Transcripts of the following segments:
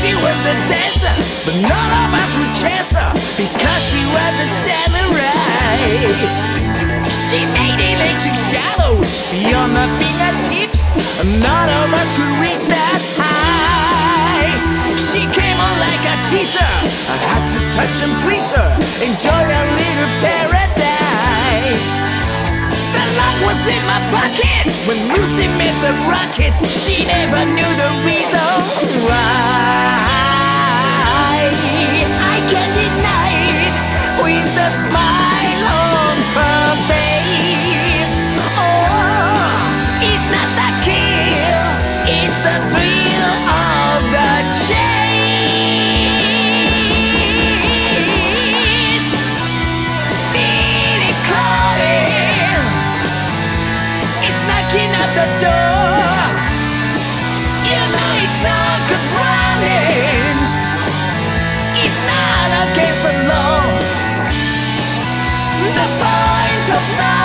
She was a dancer, but none of us would chase her because she was a samurai. She made electric shadows beyond my fingertips, and none of us could reach that high. She came on like a teaser, I had to touch and please her, enjoy a little paradise. The lock was in my pocket when Lucy made the rocket. She never knew the reason why. I can't deny it with that smile on her face. Oh, it's not the kill, it's the thrill of the chase. Feel it coming, it's knocking at the door. You know it's not good running, it's not against the law. The point of no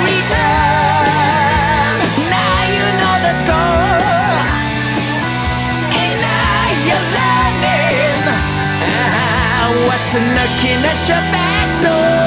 return. Now you know the score, and now you're learning what's knocking at your back door.